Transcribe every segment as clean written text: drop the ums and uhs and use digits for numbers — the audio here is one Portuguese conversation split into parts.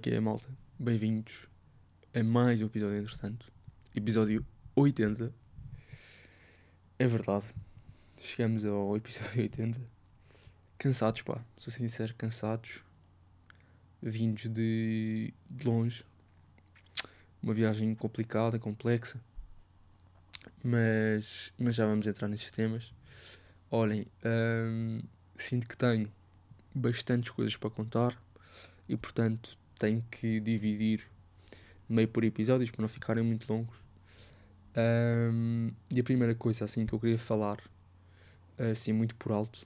que é, malta? Bem-vindos a mais um episódio, entretanto. Episódio 80. É verdade. Chegamos ao episódio 80. Cansados, pá. Sou sincero, cansados. Vindos de longe. Uma viagem complicada, complexa. Mas já vamos entrar nesses temas. Olhem, sinto que tenho bastantes coisas para contar. E, portanto, tenho que dividir meio por episódios para não ficarem muito longos. E a primeira coisa assim que eu queria falar, assim muito por alto,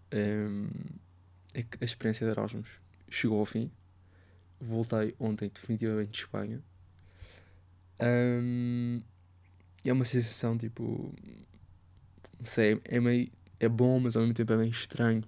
é que a experiência de Erasmus chegou ao fim. Voltei ontem definitivamente de Espanha. E é uma sensação tipo, não sei, é meio, é bom, mas ao mesmo tempo é meio estranho.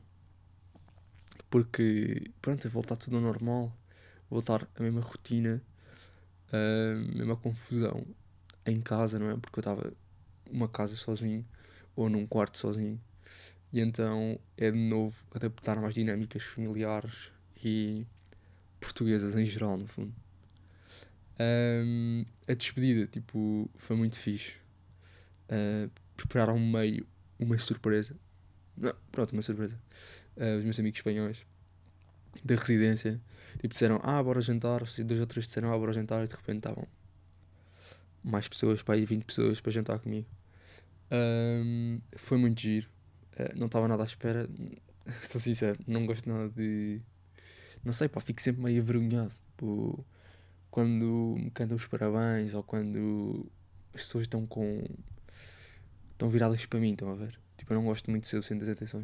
Porque, pronto, é voltar tudo ao normal, voltar à mesma rotina, a mesma confusão em casa, não é? Porque eu estava numa casa sozinho ou num quarto sozinho. E então é de novo adaptar-me às dinâmicas familiares e portuguesas em geral, no fundo. A despedida, tipo, foi muito fixe. Prepararam meio uma surpresa. Não, pronto, uma surpresa. Os meus amigos espanhóis da residência, tipo, disseram, bora jantar. Dois ou três disseram, bora jantar. E de repente estavam mais pessoas, pá, aí 20 pessoas para jantar comigo. Foi muito giro. Não estava nada à espera. Sou sincero, não gosto nada de. Não sei, pá, fico sempre meio avergonhado. Tipo, quando me cantam os parabéns ou quando as pessoas estão viradas para mim, estão a ver? Tipo, eu não gosto muito de ser o centro das atenções.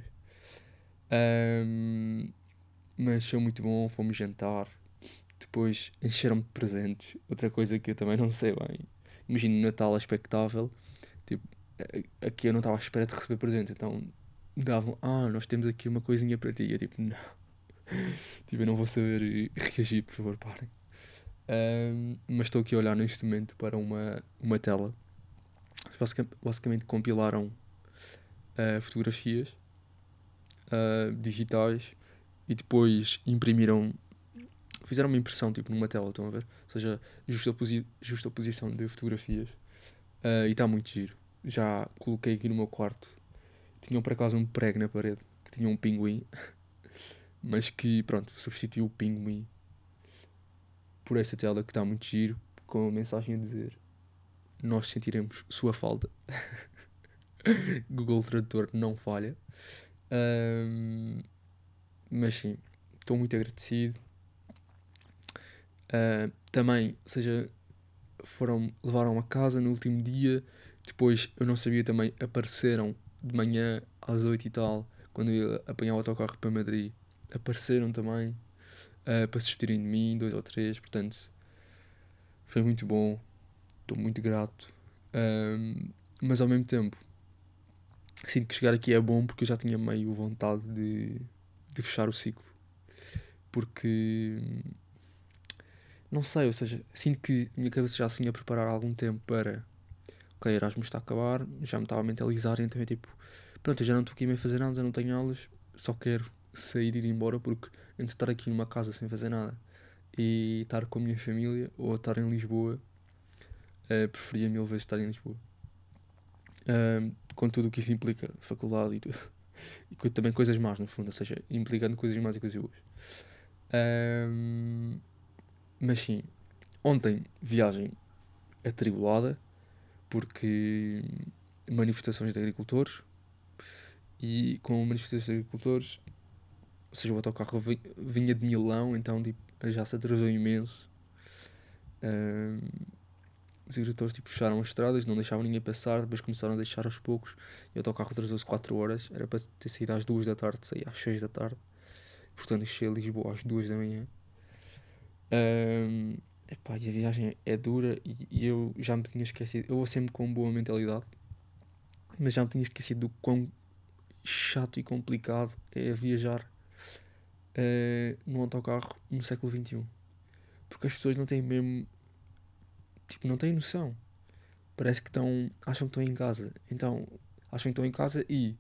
Mas foi muito bom, fomos jantar. Depois encheram-me de presentes. Outra coisa que eu também não sei bem. Imagino Natal é expectável. Tipo, aqui eu não estava à espera de receber presentes, então davam, nós temos aqui uma coisinha para ti. E eu tipo, não. Tipo, eu não vou saber reagir, por favor, parem. Mas estou aqui a olhar neste momento para uma tela. Basicamente compilaram fotografias digitais e depois imprimiram, fizeram uma impressão tipo numa tela, estão a ver? Ou seja, justa posição de fotografias. E está muito giro. Já coloquei aqui no meu quarto. Tinham por acaso um prego na parede que tinha um pinguim, mas que pronto, substituiu o pinguim por esta tela que está muito giro, com a mensagem a dizer: nós sentiremos sua falta. Google Tradutor não falha. Mas sim, estou muito agradecido. Também, ou seja, levaram a casa no último dia. Depois, eu não sabia também, apareceram de manhã às 8 e tal, quando eu ia apanhar o autocarro para Madrid. Apareceram também para se despedirem de mim, dois ou três. Portanto, foi muito bom. Estou muito grato. Mas ao mesmo tempo, sinto que chegar aqui é bom porque eu já tinha meio vontade de fechar o ciclo. Porque, não sei, ou seja, sinto que a minha cabeça já se tinha a preparar há algum tempo para, ok, Erasmus está a acabar, já me estava a mentalizar, então é tipo, pronto, eu já não estou aqui meio a fazer nada, já não tenho aulas, só quero sair e ir embora porque entre estar aqui numa casa sem fazer nada e estar com a minha família ou estar em Lisboa, preferia mil vezes estar em Lisboa. Com tudo o que isso implica, faculdade e tudo. E também coisas más, no fundo, ou seja, implicando coisas más e coisas boas. Mas sim, ontem viagem atribulada, porque manifestações de agricultores, e com manifestações de agricultores, ou seja, o autocarro vinha de Milão, então tipo, já se atrasou imenso. Os agricultores tipo, fecharam as estradas, não deixavam ninguém passar, depois começaram a deixar aos poucos, e o autocarro atrasou-se 4 horas, era para ter saído às 2 da tarde, saía às 6 da tarde, portanto cheguei a Lisboa às 2 da manhã. Epá, e a viagem é dura e eu já me tinha esquecido. Eu vou sempre com boa mentalidade, mas já me tinha esquecido do quão chato e complicado é viajar num autocarro no século XXI. Porque as pessoas não têm mesmo. Tipo, não têm noção. Parece que acham que estão em casa. Então, acham que estão em casa e.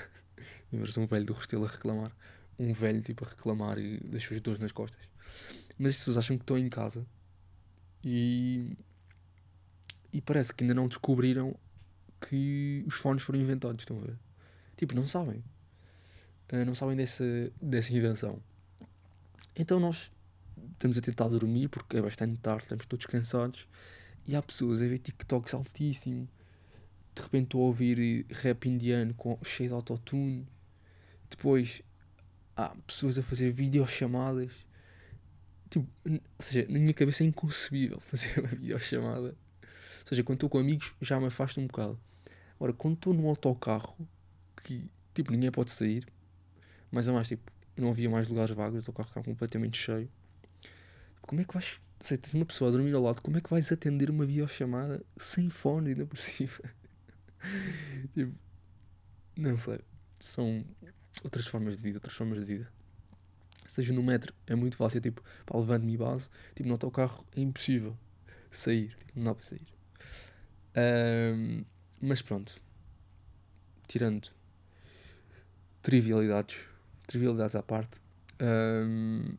Lembras-te um velho do Restelo a reclamar. Um velho tipo a reclamar e das suas dores nas costas. Mas as pessoas acham que estão em casa e, e parece que ainda não descobriram que os fones foram inventados, estão a ver? Tipo, não sabem. Não sabem dessa invenção. Então nós estamos a tentar dormir porque é bastante tarde, estamos todos cansados. E há pessoas a ver TikToks altíssimo. De repente estou a ouvir rap indiano cheio de autotune. Depois há pessoas a fazer videochamadas. Tipo, ou seja, na minha cabeça é inconcebível fazer uma videochamada. Ou seja, quando estou com amigos já me afasto um bocado. Agora, quando estou num autocarro que tipo ninguém pode sair, mas a mais tipo, não havia mais lugares vagos, o autocarro estava completamente cheio. Como é que vais. Se tens uma pessoa a dormir ao lado, como é que vais atender uma videochamada sem fone ainda por cima? Tipo, não sei. São outras formas de vida, outras formas de vida. Seja no metro, é muito fácil, tipo, pá, levanto-me e base. Tipo, no autocarro é impossível sair. Tipo, não dá para sair. Ahm, mas pronto, tirando trivialidades, trivialidades à parte, ahm,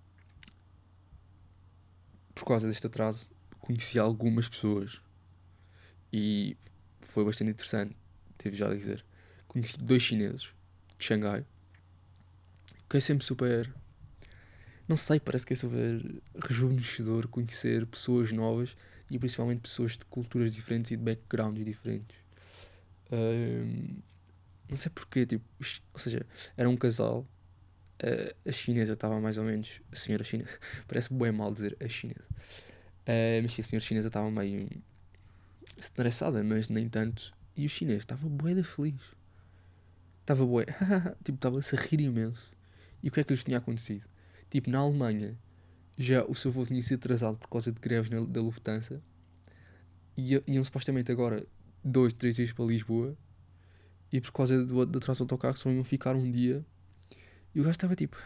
por causa deste atraso, conheci algumas pessoas e foi bastante interessante, devo já dizer. Conheci dois chineses de Xangai, que é sempre super. Não sei, parece que é super rejuvenescedor conhecer pessoas novas e principalmente pessoas de culturas diferentes e de backgrounds diferentes. Ahm, não sei porquê, tipo, ou seja, era um casal. A chinesa estava mais ou menos. A senhora chinesa. Parece bem mal dizer a chinesa. Mas sim, a senhora chinesa estava meio estressada, mas nem tanto. E o chinês estava bué da feliz. Estava bué. Tipo, estava-se a rir imenso. E o que é que lhes tinha acontecido? Tipo, na Alemanha, já o seu voo tinha sido atrasado por causa de greves da Lufthansa. E iam supostamente agora 2, 3 dias para Lisboa. E por causa do atraso do autocarro só iam ficar um dia. E o gajo estava tipo.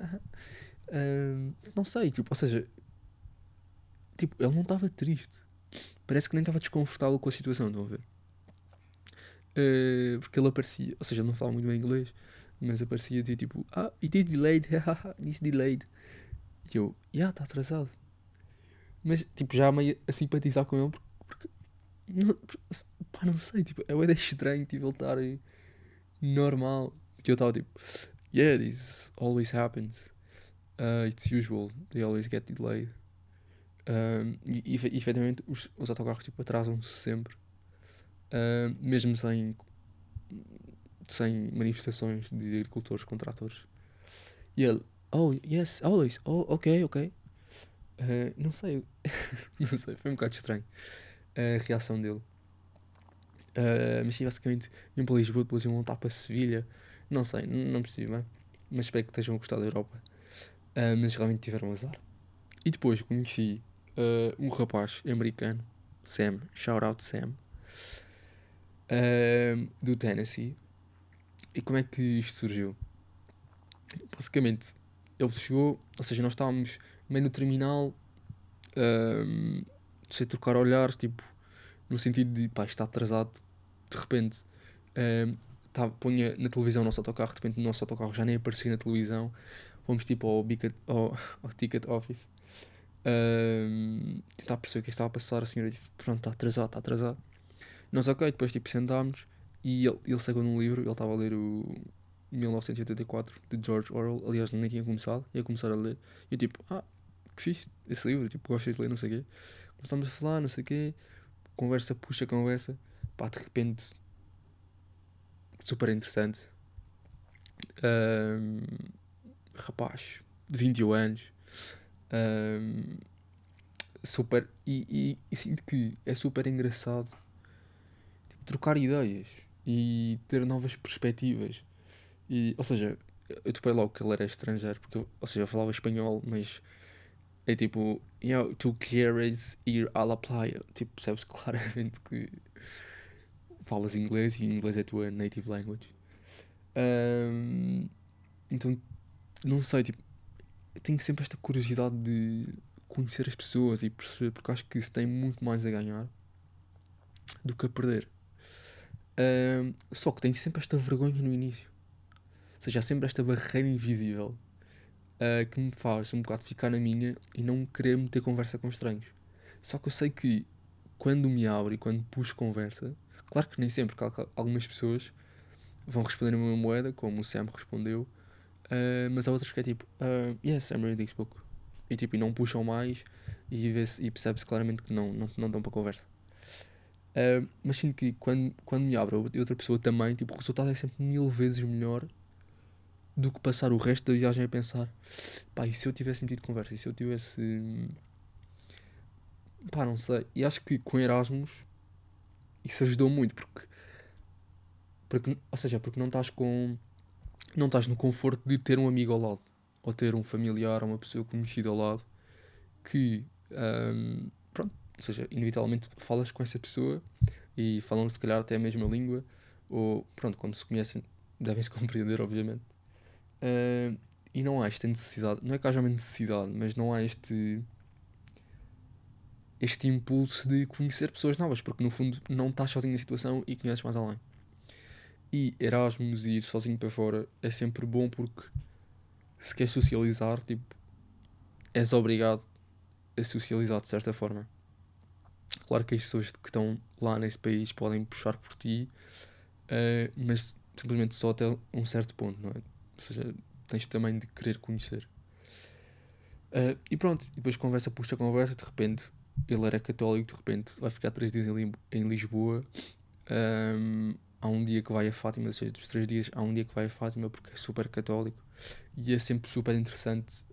Não sei, tipo, ou seja, tipo, ele não estava triste. Parece que nem estava desconfortável com a situação, estão a ver? Porque ele aparecia, ou seja, ele não falava muito bem inglês, mas aparecia a dizer tipo, it is delayed, it's delayed. E eu, está atrasado. Mas, tipo, já meio a simpatizar com ele, porque não, pá, não sei, tipo, é bué estranho, tipo, ele estar normal. Que eu estava tipo, this always happens. It's usual, they always get delayed. E efetivamente os autocarros tipo, atrasam-se sempre, mesmo sem manifestações de agricultores contra tratores. E ele, oh, yes, always, oh, ok, ok. Não sei, não sei, foi um bocado estranho a reação dele. Mas sim, basicamente iam para Lisboa, depois iam voltar para Sevilha. Não sei, não percebi bem. Mas espero que estejam a gostar da Europa. Mas realmente tiveram azar. E depois conheci um rapaz americano, Sam, shout out Sam, do Tennessee. E como é que isto surgiu? Basicamente, ele chegou, ou seja, nós estávamos meio no terminal, ahm, sem trocar olhares, tipo, no sentido de, pá, está atrasado, de repente, punha na televisão o nosso autocarro, de repente o nosso autocarro já nem aparecia na televisão, fomos tipo ao ticket office, tentar perceber o que estava a passar, a senhora disse, pronto, está atrasado, está atrasado. Nós, ok, depois tipo sentámos e ele sacou num livro, ele estava a ler o 1984 de George Orwell, aliás nem tinha começado, ia começar a ler, e eu tipo, que fixe, esse livro, tipo, gosto de ler, não sei o quê. Começámos a falar, não sei o quê, conversa puxa conversa, pá, de repente, super interessante. Ahm, Rapaz, de 21 anos, ahm, super, e sinto que é super engraçado, tipo, trocar ideias e ter novas perspectivas. E, ou seja, eu topei logo que ele era estrangeiro, porque, ou seja, eu falava espanhol, mas é tipo, tu quieres ir à la playa. Tipo, percebes claramente que falas inglês e inglês é a tua native language. Ahm, então, não sei, tipo, eu tenho sempre esta curiosidade de conhecer as pessoas e perceber, porque acho que isso tem muito mais a ganhar do que a perder. Só que tenho sempre esta vergonha no início. Ou seja, há sempre esta barreira invisível que me faz um bocado ficar na minha e não querer meter conversa com estranhos. Só que eu sei que quando me abro e quando puxo conversa, claro que nem sempre, porque algumas pessoas vão responder a mesma moeda, como o Sam respondeu, mas há outras que é tipo, yes, I'm reading this book. E tipo, e não puxam mais e percebe-se claramente que não dão para conversa. Mas sinto que quando me abro e outra pessoa também, tipo, o resultado é sempre 1000 vezes melhor do que passar o resto da viagem a pensar, pá, e se eu tivesse metido conversa, e se eu tivesse, pá, não sei. E acho que com Erasmus isso ajudou muito, ou seja, porque não estás no conforto de ter um amigo ao lado, ou ter um familiar ou uma pessoa conhecida ao lado, que, pronto, ou seja, inevitavelmente falas com essa pessoa e falam se calhar até a mesma língua, ou pronto, quando se conhecem devem-se compreender, obviamente. Ah, e não há esta necessidade, não é que haja uma necessidade, mas não há este impulso de conhecer pessoas novas, porque no fundo não estás sozinho na situação e conheces mais além. E Erasmus e ir sozinho para fora é sempre bom porque se queres socializar, tipo, és obrigado a socializar de certa forma. Claro que as pessoas que estão lá nesse país podem puxar por ti, mas simplesmente só até um certo ponto, não é? Ou seja, tens também de querer conhecer. E pronto, e depois conversa puxa conversa, de repente ele era católico, de repente vai ficar 3 dias em Lisboa. Há um dia que vai a Fátima, ou seja, dos 3 dias, há um dia que vai a Fátima porque é super católico e é sempre super interessante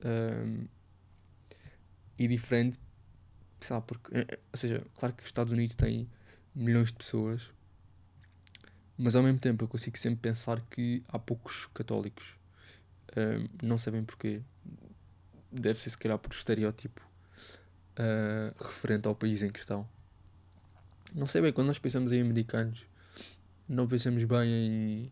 e diferente, sabe? Porque, ou seja, claro que os Estados Unidos têm milhões de pessoas, mas ao mesmo tempo eu consigo sempre pensar que há poucos católicos. Não sei bem porquê, deve ser se calhar por estereótipo referente ao país em questão. Não sei bem, quando nós pensamos em americanos, não pensamos bem em.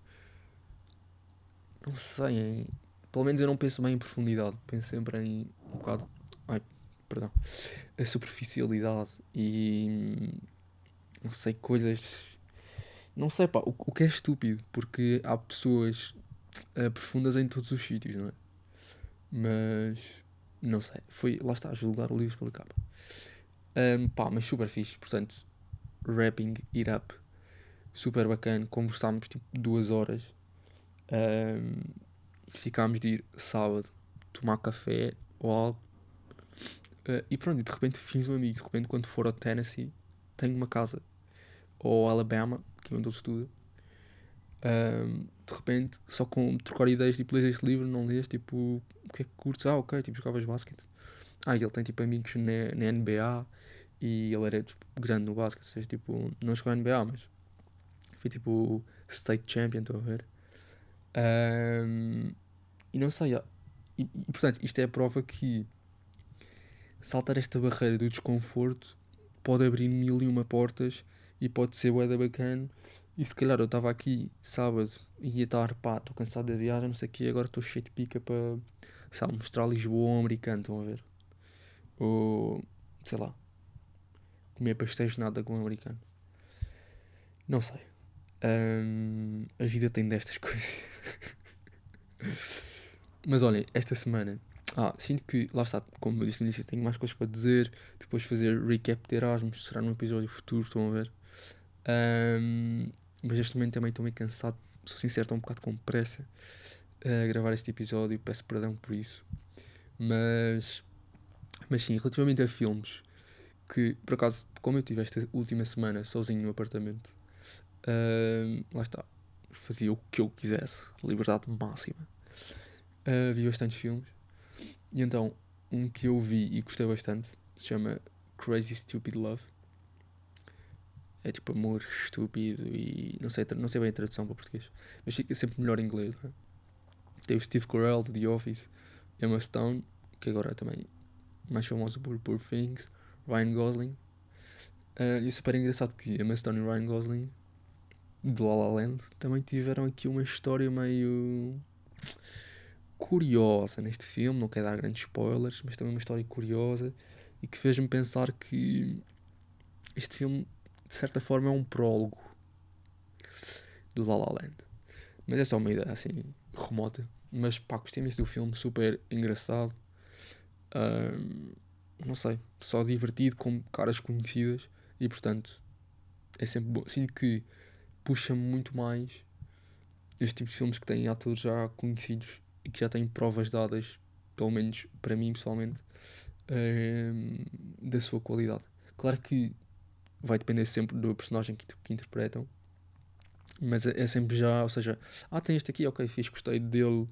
Não sei, pelo menos eu não penso bem em profundidade. Penso sempre em um bocado. Ai, perdão. A superficialidade e. Não sei, coisas. Não sei, pá, o que é estúpido, porque há pessoas profundas em todos os sítios, não é? Mas. Não sei. Lá está, a julgar o livro pela capa. Pá, mas super fixe. Portanto, wrapping it up. Super bacana. Conversámos tipo 2 horas. Ahm, Ficámos de ir sábado tomar café ou algo. E pronto, e de repente fiz um amigo. De repente, quando for ao Tennessee, tenho uma casa. Ou Alabama, que é onde ele estuda. De repente, só com trocar ideias, tipo, lês este livro, não lês, tipo, o que é que curtes? Ah, ok, tipo, jogavas basquete. E ele tem, tipo, amigos na NBA e ele era, tipo, grande no basquete, ou seja, tipo, não jogou na NBA, mas foi, tipo, state champion, estou a ver. Ahm, e não sei, portanto, isto é a prova que saltar esta barreira do desconforto pode abrir 1001 portas e pode ser bué da bacana. E se calhar eu estava aqui sábado e ia estar, pá, estou cansado da viagem, não sei o quê, agora estou cheio de pica para, sei lá, mostrar Lisboa ao americano, estão a ver? Ou, sei lá, comer pastéis de nada com um americano. Não sei. A vida tem destas coisas. Mas olhem, esta semana, sinto que, lá está, como eu disse no início, tenho mais coisas para dizer. Depois fazer recap de Erasmus, será num episódio futuro, estão a ver? Mas neste momento também estou meio cansado, sou sincero, estou um bocado com pressa a gravar este episódio, peço perdão por isso. Mas, mas sim, relativamente a filmes, que por acaso, como eu tive esta última semana sozinho no apartamento, lá está, fazia o que eu quisesse, liberdade máxima. Vi bastantes filmes, e então um que eu vi e gostei bastante se chama Crazy Stupid Love. É tipo amor estúpido e não sei bem a tradução para português, mas fica sempre melhor em inglês. Não é? Tem o Steve Carell de The Office, Emma Stone, que agora é também mais famoso por Poor Things, Ryan Gosling. E é super engraçado que Emma Stone e Ryan Gosling de La La Land também tiveram aqui uma história meio curiosa neste filme. Não quero dar grandes spoilers, mas também uma história curiosa e que fez-me pensar que este filme de certa forma é um prólogo do La La Land. Mas é só uma ideia assim remota. Mas pá, gostei imenso do filme, super engraçado. Não sei, só divertido, com caras conhecidas. E portanto, é sempre bom. Sinto que puxa-me muito mais este tipo de filmes que têm atores já conhecidos e que já têm provas dadas, pelo menos para mim pessoalmente, hum, da sua qualidade. Claro que vai depender sempre do personagem que interpretam, mas é sempre já, ou seja, tem este aqui, ok, fiz, gostei dele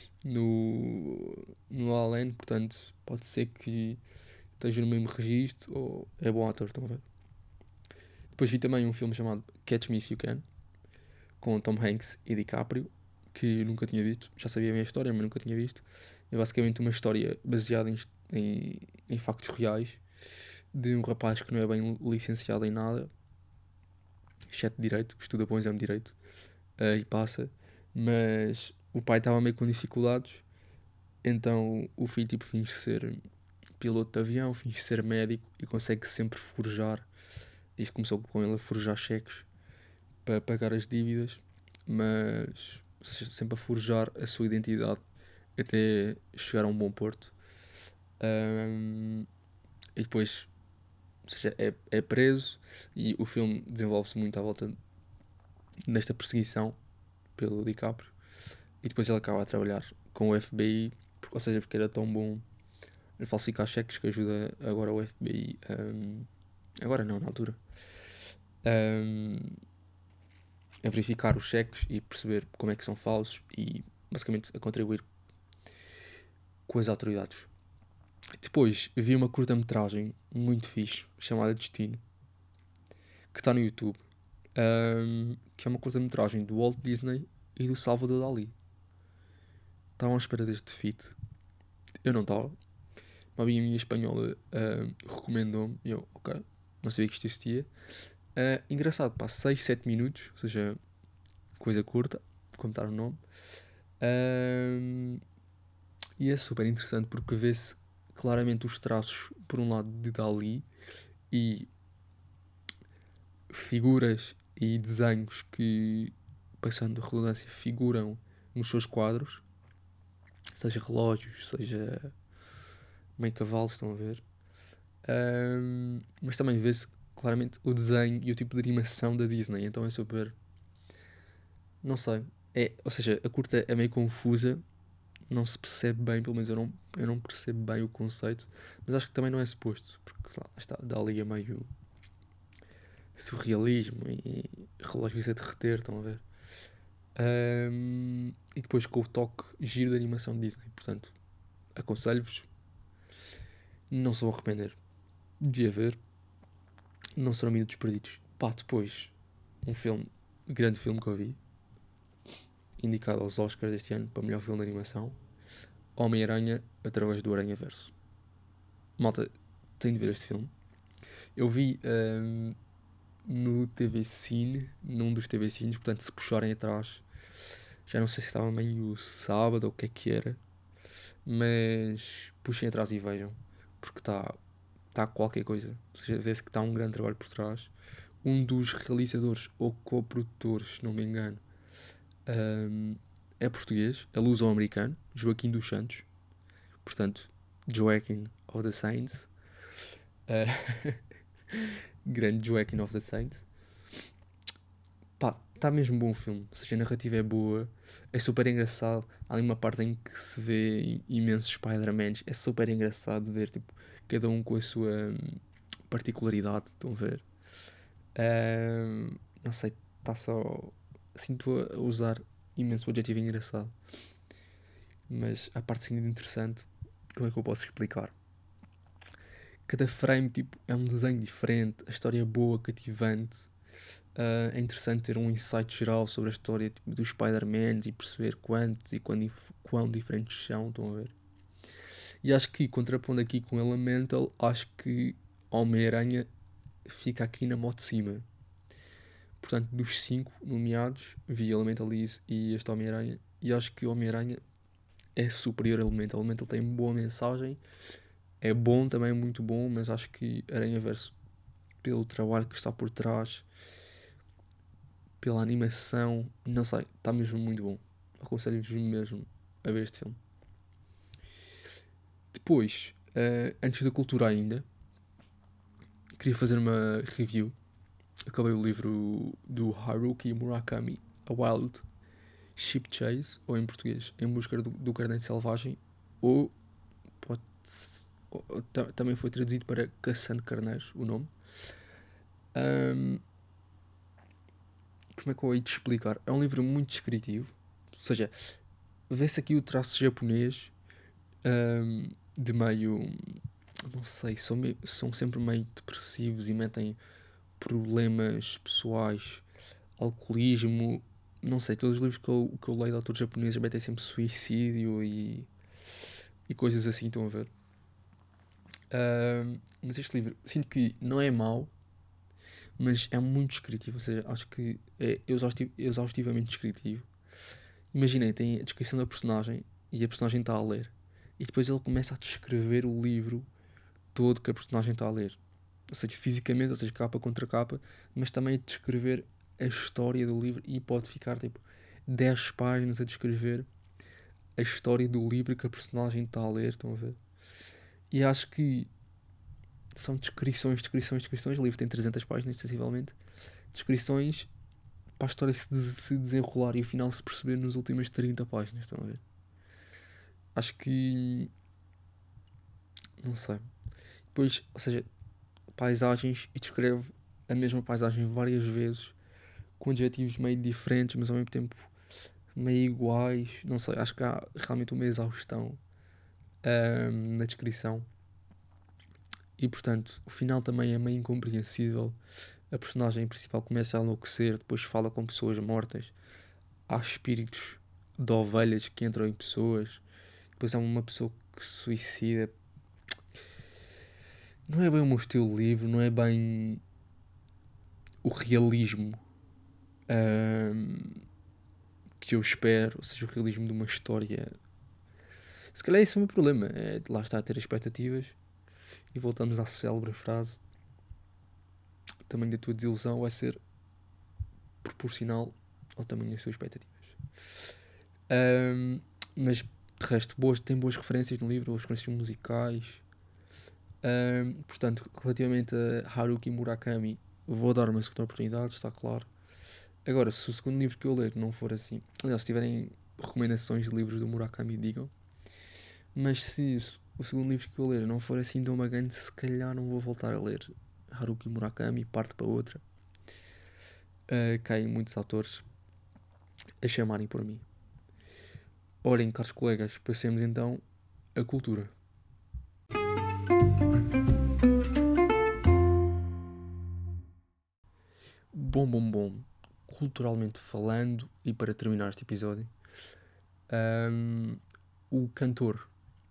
no La La Land, portanto, pode ser que esteja no mesmo registro ou é bom ator, estão a ver? Depois vi também um filme chamado Catch Me If You Can, com Tom Hanks e DiCaprio, que eu nunca tinha visto, já sabia a minha história, mas nunca tinha visto. É basicamente uma história baseada em factos reais de um rapaz que não é bem licenciado em nada, exceto direito, que estuda para um exame de direito, e passa, mas o pai estava meio com dificuldades, então o filho tipo finge ser piloto de avião, finge ser médico e consegue sempre forjar. Isto começou com ele a forjar cheques para pagar as dívidas, mas sempre a forjar a sua identidade até chegar a um bom porto. Ahm, e depois, ou seja, é preso e o filme desenvolve-se muito à volta desta perseguição pelo DiCaprio. E depois ele acaba a trabalhar com o FBI, ou seja, porque era tão bom a falsificar cheques que ajuda agora o FBI. Agora não, na altura. ahm, a verificar os cheques e perceber como é que são falsos e basicamente a contribuir com as autoridades. Depois vi uma curta-metragem muito fixe chamada Destino, que está no YouTube, que é uma curta-metragem do Walt Disney e do Salvador Dalí. Estavam à espera deste feat. Eu não estava. Uma amiga minha espanhola recomendou-me e eu, ok, não sabia que isto existia. Engraçado, pá, 6, 7 minutos, ou seja, coisa curta, contar o nome. Ahm, e é super interessante porque vê-se claramente os traços, por um lado, de Dali e figuras e desenhos que, passando a redundância, figuram nos seus quadros, seja relógios, seja meio cavalos, estão a ver. Mas também vê-se claramente o desenho e o tipo de animação da Disney, então é super. Não sei. Ou seja, a curta é meio confusa, não se percebe bem, pelo menos eu não percebo bem o conceito, mas acho que também não é suposto, porque lá está, dá ali a meio surrealismo e relógios a derreter, estão a ver? E depois com o toque giro de animação de Disney, portanto, aconselho-vos, não se vão arrepender de a ver, não serão minutos perdidos. Pá, depois, um filme, grande filme que eu vi, indicado aos Oscars este ano para melhor filme de animação, Homem-Aranha através do Aranha-Verso. Malta, tenho de ver este filme. Eu vi no TV Cine, num dos TV Cines, portanto, se puxarem atrás, já não sei se estava meio sábado ou o que é que era, mas puxem atrás e vejam, porque está qualquer coisa. Ou seja, vê-se que está um grande trabalho por trás. Um dos realizadores ou co-produtores, se não me engano, é português, é luso-americano, Joaquim dos Santos, portanto, Joaquin of the Saints, uh, grande Joaquin of the Saints. Pá, está mesmo bom o filme, ou seja, a narrativa é boa, é super engraçado. Há ali uma parte em que se vê imensos Spider-Mans, é super engraçado ver, tipo, cada um com a sua particularidade, estão a ver? Não sei, está só. Sinto a usar imenso o adjetivo engraçado. Mas a parte assim interessante, como é que eu posso explicar? Cada frame tipo, é um desenho diferente, a história é boa, cativante. É interessante ter um insight geral sobre a história tipo, dos Spider-Man e perceber quantos e quão diferentes são, estão a ver? E acho que, contrapondo aqui com Elemental, acho que Homem-Aranha fica aqui na moto de cima. Portanto, dos 5 nomeados, vi Elementalize e este Homem-Aranha, e acho que Homem-Aranha é superior a Elemental. Elemental tem boa mensagem, é bom também, muito bom, mas acho que Aranha Verso, pelo trabalho que está por trás, pela animação, não sei, está mesmo muito bom. Aconselho-vos mesmo a ver este filme. Depois, antes da cultura ainda, queria fazer uma review. Acabei o livro do Haruki Murakami, A Wild Sheep Chase, ou em português, Em Busca do Carneiro Selvagem, ou, também foi traduzido para Caçando Carneiros, o nome. Como é que eu hei de explicar? É um livro muito descritivo, ou seja, vê-se aqui o traço japonês, de meio, não sei, são sempre meio depressivos e metem problemas pessoais, alcoolismo, não sei, todos os livros que eu leio de autores japoneses metem sempre suicídio e coisas assim, estão a ver? Mas este livro, sinto que não é mau, mas é muito descritivo, ou seja, acho que é exaustivamente descritivo. Imaginei, tem a descrição da personagem e a personagem está a ler. E depois ele começa a descrever o livro todo que a personagem está a ler. Ou seja, fisicamente, ou seja, capa contra capa, mas também a descrever a história do livro e pode ficar tipo 10 páginas a descrever a história do livro que a personagem está a ler, estão a ver? E acho que são descrições. O livro tem 300 páginas, sensivelmente. Descrições para a história se desenrolar e o final se perceber nas últimas 30 páginas, estão a ver? Acho que. Não sei. Depois, ou seja, paisagens e descreve a mesma paisagem várias vezes com adjetivos meio diferentes, mas ao mesmo tempo meio iguais. Não sei, acho que há realmente uma exaustão na descrição. E portanto, o final também é meio incompreensível. A personagem principal começa a enlouquecer, depois fala com pessoas mortas. Há espíritos de ovelhas que entram em pessoas. Depois há uma pessoa que se suicida. Não é bem o meu estilo de livro, não é bem o realismo que eu espero, ou seja, o realismo de uma história. Se calhar esse é o meu problema, é lá está a ter expectativas e voltamos à célebre frase: o tamanho da tua desilusão vai ser proporcional ao tamanho das tuas expectativas. Mas de resto, tem boas referências no livro, boas referências musicais. Portanto, relativamente a Haruki Murakami, vou dar uma segunda oportunidade, está claro. Agora, se o segundo livro que eu ler não for assim, aliás, se tiverem recomendações de livros do Murakami, digam. Mas se o segundo livro que eu ler não for assim tão bacana, se calhar não vou voltar a ler Haruki Murakami, parte para outra. Caem muitos autores a chamarem por mim. Olhem, caros colegas, passemos então a cultura. Bom. Culturalmente falando, e para terminar este episódio, o cantor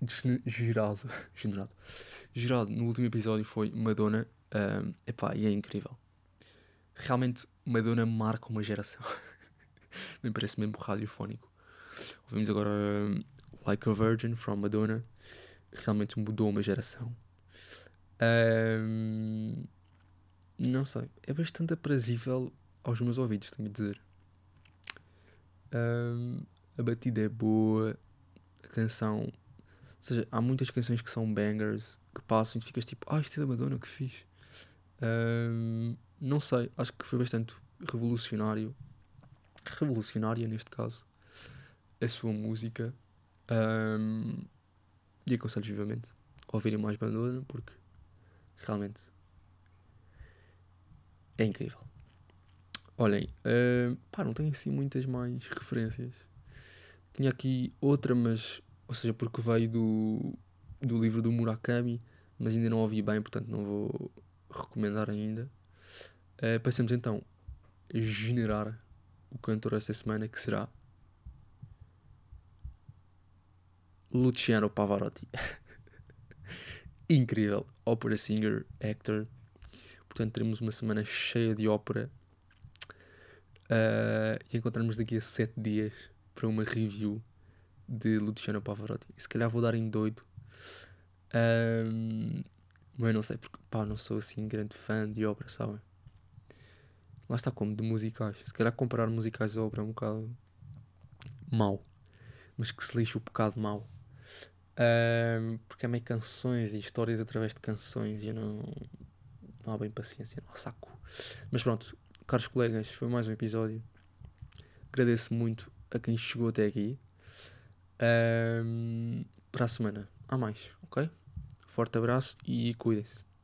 gerado no último episódio foi Madonna. E é incrível. Realmente, Madonna marca uma geração. Me parece mesmo radiofónico. Ouvimos agora Like a Virgin from Madonna. Realmente mudou uma geração. Não sei. É bastante aprazível aos meus ouvidos, tenho de dizer. A batida é boa. A canção... Ou seja, há muitas canções que são bangers, que passam e tu ficas tipo, isto é da Madonna, que fixe. Não sei, acho que foi bastante revolucionária neste caso, a sua música. E aconselho vivamente a ouvirem mais Madonna, porque realmente é incrível. Olhem, não tenho assim muitas mais referências. Tinha aqui outra, mas, ou seja, porque veio do livro do Murakami, mas ainda não ouvi bem, portanto não vou recomendar ainda. Passemos então a generar o cantor esta semana, que será Luciano Pavarotti. Incrível, opera singer, actor. Portanto, teremos uma semana cheia de ópera. E encontramos daqui a 7 dias para uma review de Luciano Pavarotti. Se calhar vou dar em doido. Mas não sei, porque não sou assim grande fã de ópera, sabem? Lá está, como de musicais. Se calhar comparar musicais a ópera é um bocado mau. mas que se lixe o pecado mau. Porque é meio canções e histórias através de canções e eu não há bem paciência, não há saco. Mas pronto, caros colegas, foi mais um episódio. Agradeço muito a quem chegou até aqui. Para a semana há mais, ok? Forte abraço e cuidem-se.